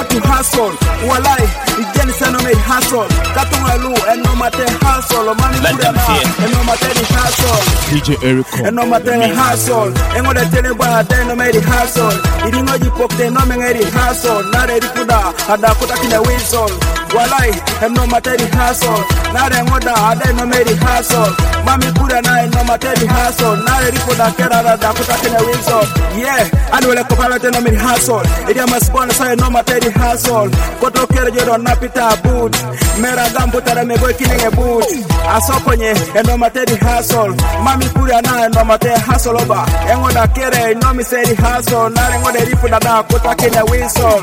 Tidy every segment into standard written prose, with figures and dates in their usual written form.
to hustle. Walai, igeni sana me hustle. Katungalu, and no matter hustle. Mami kudana, and no matter the hustle. DJ Erico. And no matter the hustle. And what I tell you about, then no matter the hustle. It didn't know you pop, then no matter the hustle. Not a kuda, and I put in a whistle. Walai, and no matter the hustle. Not a moda, and then no matter the hustle. Mami kudana, and no matter the hustle. Not a kuda, and I put in a whistle. Yeah, I know like a palate, no matter the hustle. It is my sponsor, no matter the hustle. Koto kere jodo napita boot. Mera gambo tara me boy killing a boot. Asokonye eno mate di hustle. Mami pura na eno mate hustle over. Engo da kere no mi say di hustle. Na engo de ripu da da kota kene whistle.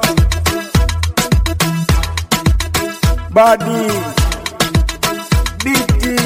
Body BT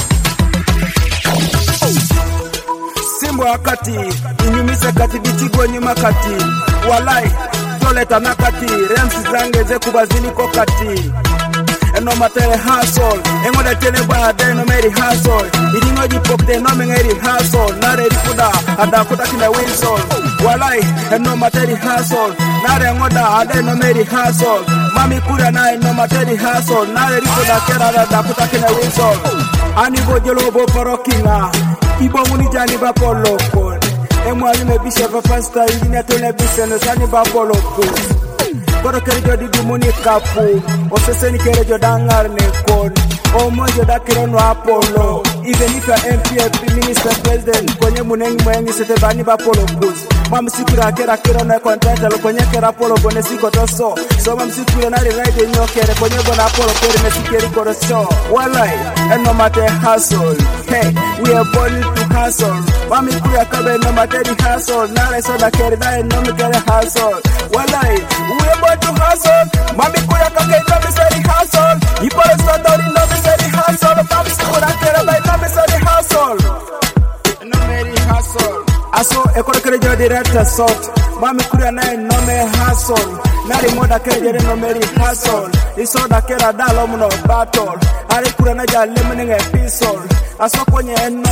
Simbo akati inyumise kati bitigo nyuma kati. Walai Toleta nakati, remsi zange ze kubazini kokati. No matter hustle, and what I tell you about, they no made hustle. It didn't know you pop, they no made hustle. Not a kuda, and I put in the whistle. Walai, and no matter the hustle. Not a moda, they no made hustle. Mami kuda na, no matter the hustle. Not a kuda, kera, and I put in the whistle. Anibo jolobo parokinga, Ibo munijani bapo loco. And while you may be a faster, you need to let business and Babolo Goose. But I carry the money capu, or Sesani carry your dangar necon, or Mojo Dakiron Apollo. Even if you're MP, Minister, President, Konyamuneng Mang is a Bani Bapolo Goose. Mam Sikura Kera content, Konyak Apollo Bonesico Tosso. So Mam Sikura right in your care, Konyagon Apollo, Messikari Corosso. Walai, and no matter hustle. Hey, we are born to hustle. Mami Kuya Kabe no matter the hustle. Now I saw that carry that no me carry hustle. Walai, we are born to hustle. Mami Kuya Kabe no me say the hustle. You put a start on no me say the hustle. Mami Sikura Kera no me say the hustle. No me the hustle. Aso ekore jo director sort. Mami Kuya na no me hustle. Nari moda kere no me the hustle. Iso da kera dalo no battle. Ari Kuya na ja lemon episode. Remember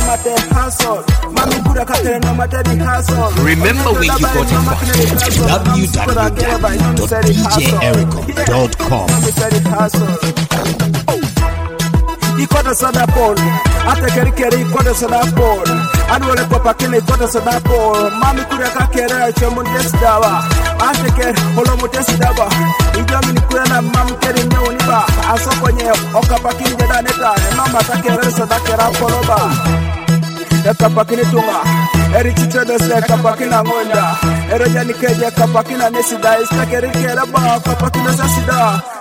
where you got it from. www.djericom.com. Ikota sada pol, ate keri ikota sada pol. Anwale papa kene ikota sada pol. Mami kura kakere chomo testawa. Ate kere holo testawa. Ijami ni kura na mami keri nyo niba. Asokonye okapakini jada neta. Mama takere sada kera poloba. Ekapakini tunga. Eri chichedo se kapakina ngonda. Ero jani keje kapakina nesida. Istakeri kera ba kapakina sasida.